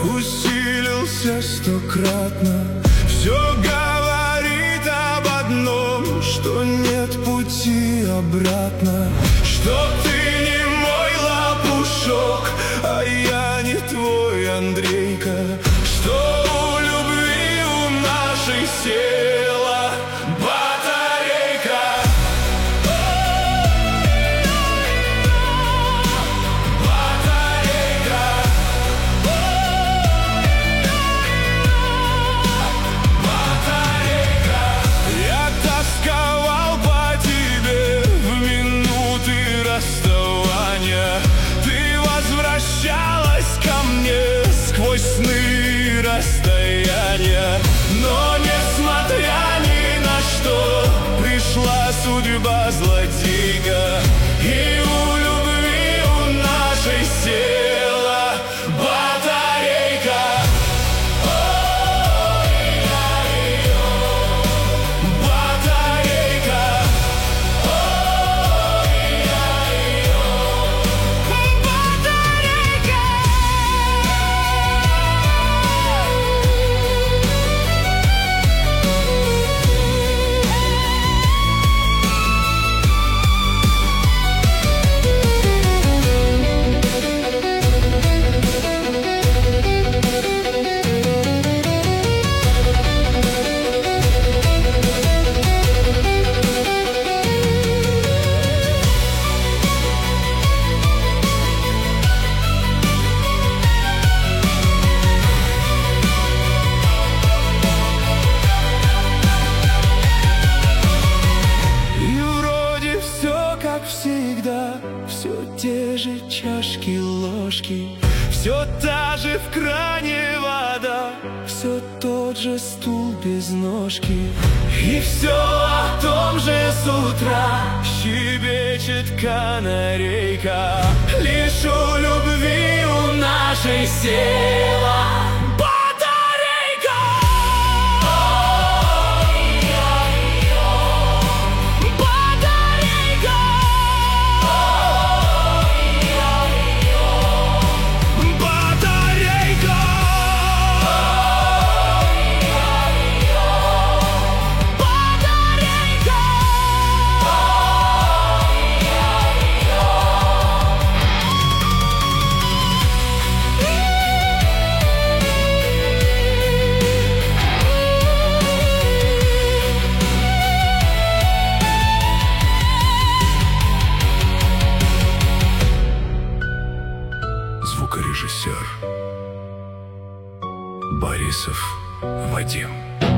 усилился стократно. Все говорит об одном, что нет пути обратно, что ты не мой лопушок, а я не твой Андрейка, что у любви у нашей села батарейка. Ты возвращалась ко мне сквозь сны расстояния, но несмотря ни на что пришла судьба злодейка, и у любви у нашей села батарейка. Всегда все те же чашки, ложки, все та же в кране вода, все тот же стул без ножки, и все о том же с утра щебечет канарейка. Лишь у любви у нашей села звукорежиссер Борисов Вадим.